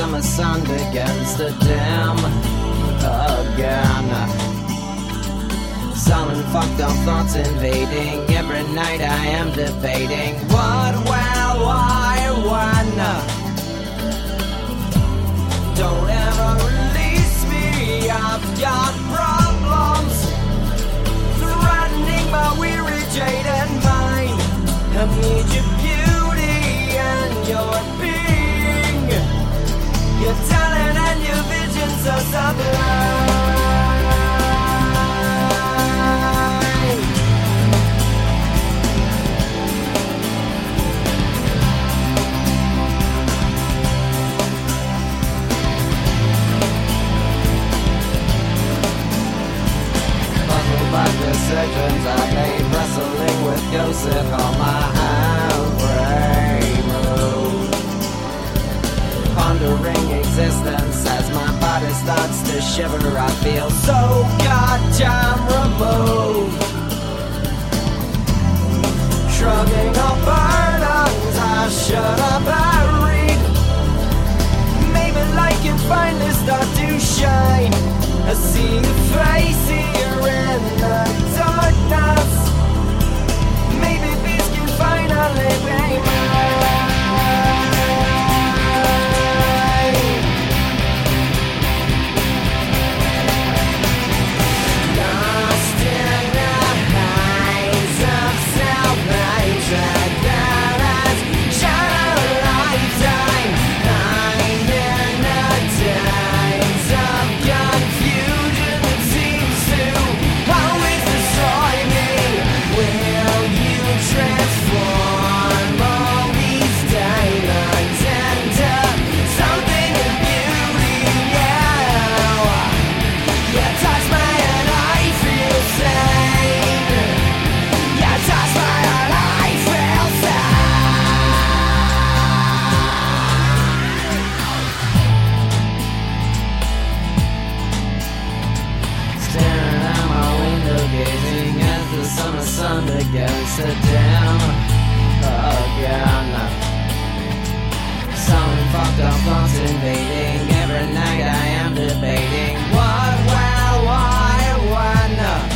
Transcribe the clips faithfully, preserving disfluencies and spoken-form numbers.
summer sun begins to dim again. Sullen, fucked up thoughts invading. Every night I am debating what, where, why, when. Don't ever release me, I've got problems threatening my weary, jaded mind. I need your beauty and your being, your talent and your visions are sublime. By decisions I made, wrestling with Joseph on my halfway road, pondering existence as my body starts to shiver. I feel so goddamn removed, shrugging off burdens I should have buried. Maybe light can finally start to shine. I see your face here in the darkness. Maybe peace can finally be mine. Lost in the heights of self-hatred that has shone a lifetime. I'm in the times of confusion that seems to always destroy me. Will you transform all these diamonds into something of beauty? Yeah, you touch me and I feel sane. You touch me and I feel sane. Staring out my window, gazing as the summer sun begins to dim again. Some fucked up thoughts invading. Every night I am debating what, where, why, when.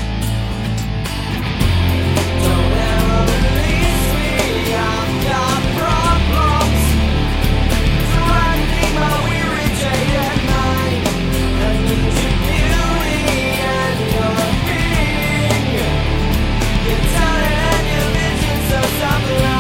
Don't ever release me, I've got problems threatening my weary, jaded mind. I need your beauty and your being, your talent and your visions are sublime.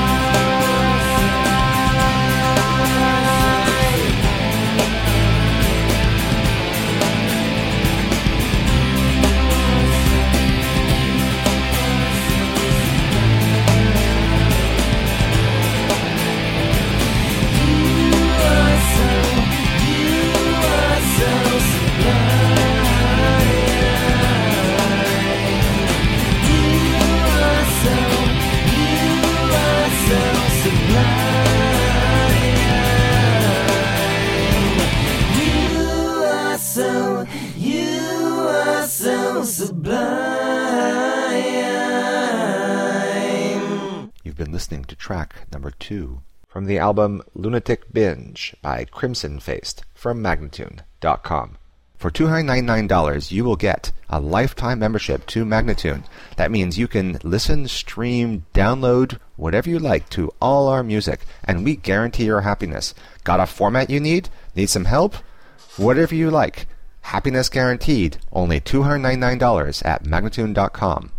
You've been listening to track number two from the album Lunatic Binge by Crimson Faced from Magnatune dot com. For two hundred ninety-nine dollars, you will get a lifetime membership to Magnatune. That means you can listen, stream, download, whatever you like to all our music, and we guarantee your happiness. Got a format you need? Need some help? Whatever you like. Happiness guaranteed. Only two hundred ninety-nine dollars at Magnatune dot com.